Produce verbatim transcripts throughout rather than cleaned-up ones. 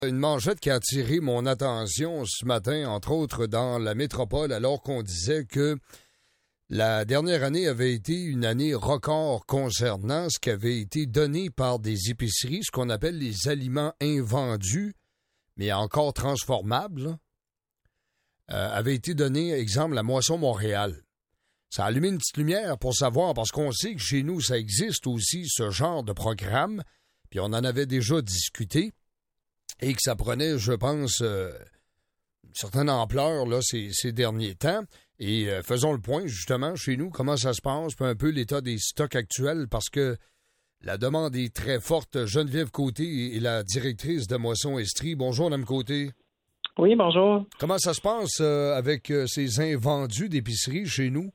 Une manchette qui a attiré mon attention ce matin, entre autres dans la métropole, alors qu'on disait que la dernière année avait été une année record concernant ce qui avait été donné par des épiceries, ce qu'on appelle les aliments invendus, mais encore transformables, euh, avait été donné, exemple, la Moisson Montréal. Ça a allumé une petite lumière pour savoir, parce qu'on sait que chez nous, ça existe aussi, ce genre de programme, puis on en avait déjà discuté. Et que ça prenait, je pense, euh, une certaine ampleur là, ces, ces derniers temps. Et euh, faisons le point, justement, chez nous, comment ça se passe, puis un peu l'état des stocks actuels, parce que la demande est très forte. Geneviève Côté est la directrice de Moisson Estrie. Bonjour, Mme Côté. Oui, bonjour. Comment ça se passe euh, avec euh, ces invendus d'épicerie chez nous?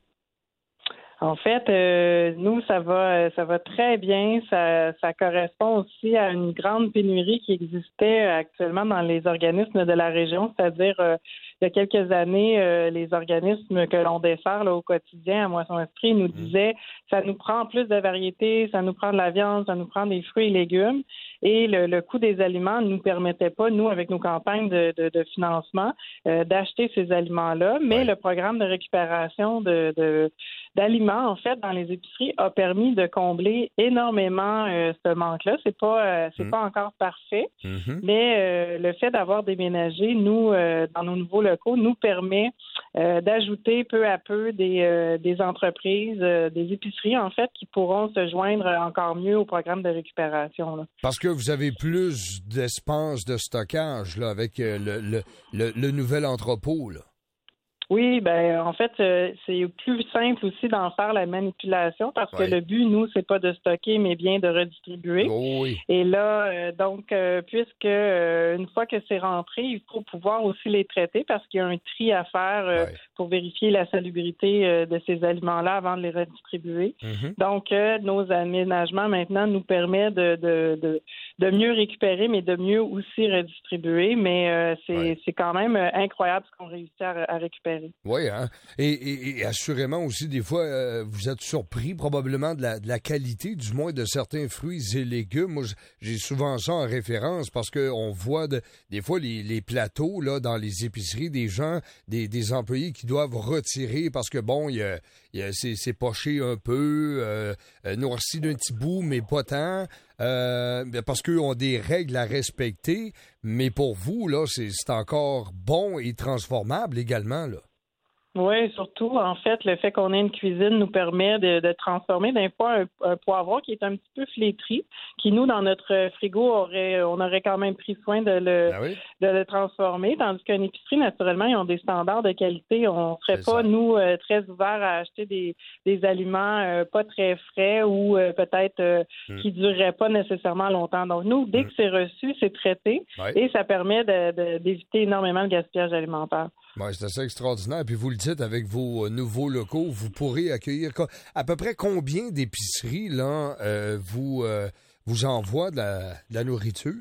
En fait, euh, nous, ça va ça va très bien. Ça, ça correspond aussi à une grande pénurie qui existait actuellement dans les organismes de la région, c'est-à-dire euh, il y a quelques années, euh, les organismes que l'on dessert là, au quotidien à Moisson Estrie nous disaient ça nous prend plus de variétés, ça nous prend de la viande, ça nous prend des fruits et légumes. Et le, le coût des aliments ne nous permettait pas, nous, avec nos campagnes de, de, de financement, euh, d'acheter ces aliments-là. Mais ouais. Le programme de récupération de, de, d'aliments, en fait, dans les épiceries, a permis de combler énormément euh, ce manque-là. C'est pas euh, c'est mmh. pas encore parfait, mmh. mais euh, le fait d'avoir déménagé, nous, euh, dans nos nouveaux locaux, nous permet euh, d'ajouter peu à peu des, euh, des entreprises, euh, des épiceries, en fait, qui pourront se joindre encore mieux au programme de récupération. Là. Parce que vous avez plus d'espace de stockage là, avec euh, le, le, le, le nouvel entrepôt, là. Oui, ben en fait, euh, c'est plus simple aussi d'en faire la manipulation parce ouais. que le but, nous, c'est pas de stocker, mais bien de redistribuer. Oh oui. Et là, euh, donc, euh, puisque euh, une fois que c'est rentré, il faut pouvoir aussi les traiter parce qu'il y a un tri à faire euh, ouais. pour vérifier la salubrité euh, de ces aliments-là avant de les redistribuer. Mm-hmm. Donc, euh, nos aménagements maintenant nous permettent de, de, de, de mieux récupérer, mais de mieux aussi redistribuer. Mais euh, c'est, ouais. c'est quand même incroyable ce qu'on réussit à, à récupérer. Oui, hein? Et, et, et assurément aussi, des fois, euh, vous êtes surpris probablement de la, de la qualité, du moins de certains fruits et légumes. Moi, j'ai souvent ça en référence parce qu'on voit de, des fois les, les plateaux là dans les épiceries, des gens, des, des employés qui doivent retirer parce que, bon, il y a, il y a, c'est, c'est poché un peu, euh, noirci d'un petit bout, mais pas tant. Euh, parce qu'eux ont des règles à respecter, mais pour vous, là, c'est, c'est encore bon et transformable également, là. Oui, surtout, en fait, le fait qu'on ait une cuisine nous permet de, de transformer d'un fois un, un poivron qui est un petit peu flétri, qui, nous, dans notre frigo, aurait, on aurait quand même pris soin de le, ah oui? de le transformer, tandis qu'une épicerie, naturellement, ils ont des standards de qualité. On ne serait c'est pas, ça. nous, euh, très ouverts à acheter des, des aliments euh, pas très frais ou euh, peut-être euh, mm. qui ne dureraient pas nécessairement longtemps. Donc, nous, dès mm. que c'est reçu, c'est traité oui. et ça permet de, de, d'éviter énormément le gaspillage alimentaire. Oui, c'est assez extraordinaire. Puis vous le dites, avec vos nouveaux locaux, vous pourrez accueillir à peu près combien d'épiceries là euh, vous euh, vous envoient de la, de la nourriture?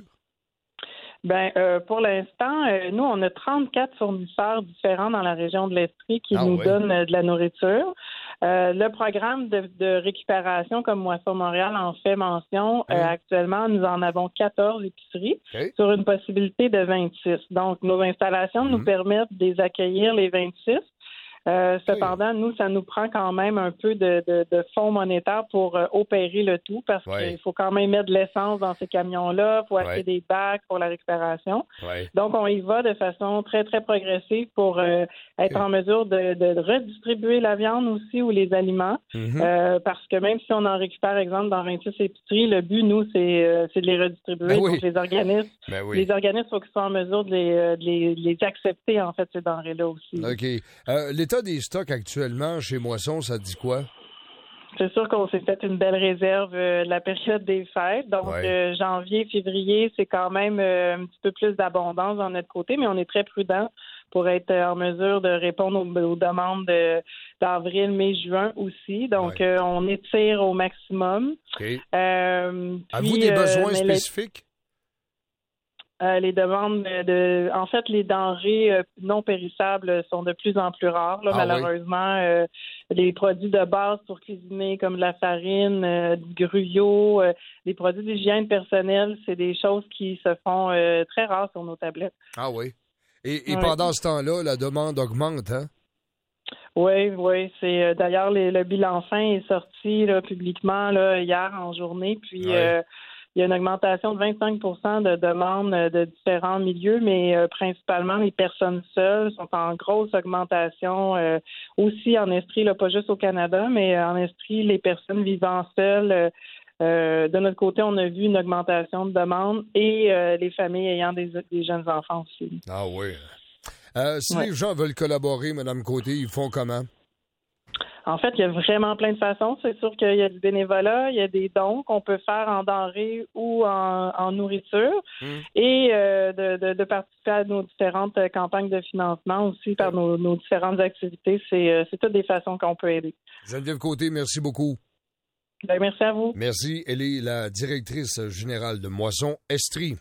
Ben, euh, pour l'instant, euh, nous, on a trente-quatre fournisseurs différents dans la région de l'Estrie qui ah, nous oui. donnent euh, de la nourriture. Euh, le programme de, de récupération, comme Moisson Montréal en fait mention, mmh. euh, actuellement, nous en avons quatorze épiceries okay. sur une possibilité de vingt-six. Donc, nos installations mmh. nous permettent de les accueillir les vingt-six. Euh, cependant, oui. nous, ça nous prend quand même un peu de, de, de fonds monétaires pour euh, opérer le tout parce oui. qu'il faut quand même mettre de l'essence dans ces camions-là, il faut acheter oui. des bacs pour la récupération. Oui. Donc, on y va de façon très, très progressive pour euh, être okay. en mesure de, de redistribuer la viande aussi ou les aliments mm-hmm. euh, parce que même si on en récupère, exemple, dans vingt-six épiceries, le but, nous, c'est, euh, c'est de les redistribuer. Ben oui. Donc, les organismes, ben oui. les organismes, il faut qu'ils soient en mesure de les, de les, de les accepter, en fait, ces denrées-là aussi. OK. Euh, l'état des stocks actuellement chez Moisson, ça dit quoi? C'est sûr qu'on s'est fait une belle réserve euh, de la période des fêtes. Donc, ouais. euh, janvier, février, c'est quand même euh, un petit peu plus d'abondance dans notre côté, mais on est très prudent pour être en mesure de répondre aux, aux demandes de, d'avril, mai, juin aussi. Donc, ouais. euh, on étire au maximum. Okay. Euh, Avez-vous des besoins euh, spécifiques? Euh, les demandes de, en fait, les denrées euh, non périssables sont de plus en plus rares. Là, ah, malheureusement, oui. euh, les produits de base pour cuisiner, comme de la farine, euh, du gruyot, euh, les produits d'hygiène personnelle, c'est des choses qui se font euh, très rares sur nos tablettes. Ah oui. Et, et oui. pendant ce temps-là, la demande augmente, hein? Oui, oui. C'est euh, d'ailleurs les, le bilan fin est sorti là, publiquement là, hier en journée, puis. Oui. Euh, Il y a une augmentation de vingt-cinq pour cent de demandes de différents milieux, mais euh, principalement les personnes seules sont en grosse augmentation. Euh, aussi en Estrie, là, pas juste au Canada, mais en Estrie, les personnes vivant seules. Euh, euh, de notre côté, on a vu une augmentation de demandes et euh, les familles ayant des, des jeunes enfants aussi. Ah oui. Euh, si ouais. les gens veulent collaborer, Mme Côté, ils font comment? En fait, il y a vraiment plein de façons. C'est sûr qu'il y a du bénévolat, il y a des dons qu'on peut faire en denrées ou en, en nourriture mmh. et euh, de, de, de participer à nos différentes campagnes de financement aussi par mmh. nos, nos différentes activités. C'est, c'est toutes des façons qu'on peut aider. Geneviève Côté, merci beaucoup. Bien, merci à vous. Merci. Elle est la directrice générale de Moisson Estrie.